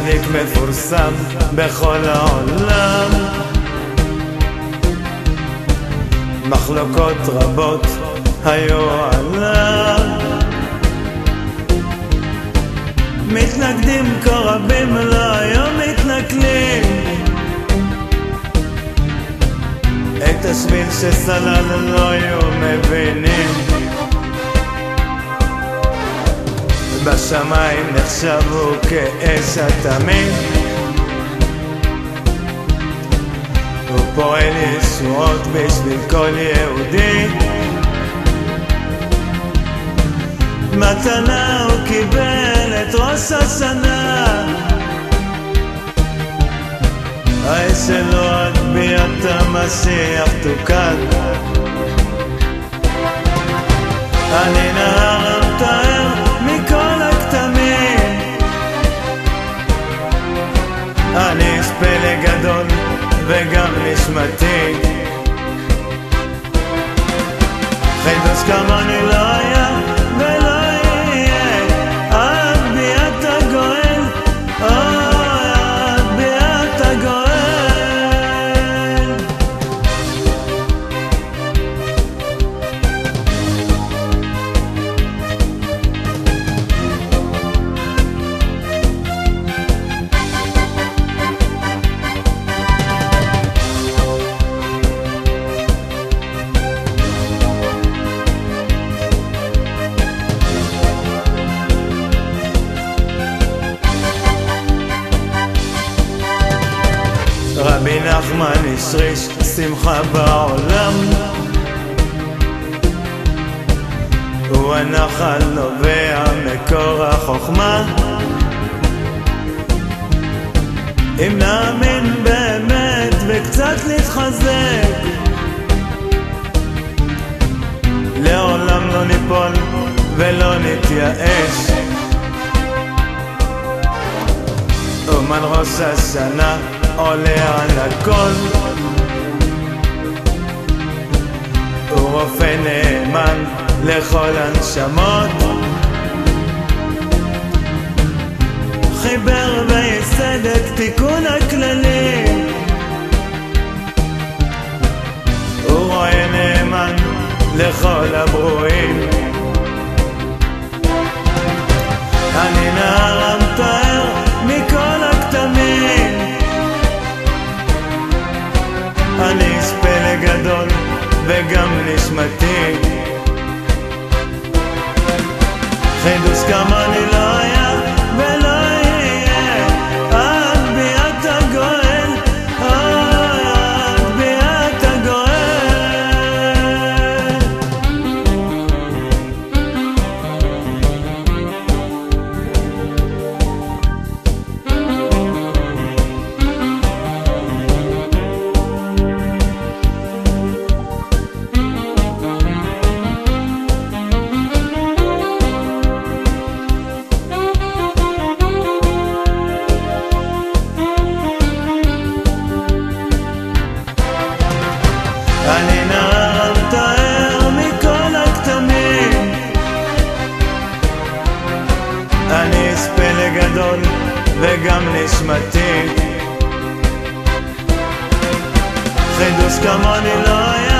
צדיק מפורסם בכל העולם, מחלוקות רבות היו עליו, מתנגדים כה רבים לא היו מתנכלים, את השביל שסלל לא היו מבינים, בשמיים נחשבו כאש התמים, הוא פועל ישועות בשביל כל יהודי, מתנה הוא קיבל את ראש השנה, האש שלו עד ביאת המשיח תוקד, אני נהר המטהר מכל הכתמים, אני איש פלא גדול וגם נשמתי, חידוש כמוני לא היה ולא יהיה, עד ביאת הגואל, עד ביאת הגואל. רבי נחמן השריש שמחה בעולם, הוא הנחל נובע מקור החוכמה, אם נאמין באמת וקצת נתחזק, לעולם לא ניפול ולא נתייאש, אומן ראש השנה עולה על הכל, הוא רופא נאמן לכל הנשמות, חיבר וייסד את תיקון הכללים, הוא רואה נאמן לכל הברואים, אני נהר המטהר מכל הכתמים, אני איש פלא גדול וגם נשמתי, חידוש כמוני לא היה ולא יהיה, עד ביאת הגואל, עד ביאת הגואל. אני נהר המטהר מכל הכתמים, אני איש פלא גדול וגם נשמתי, חידוש כמוני לא היה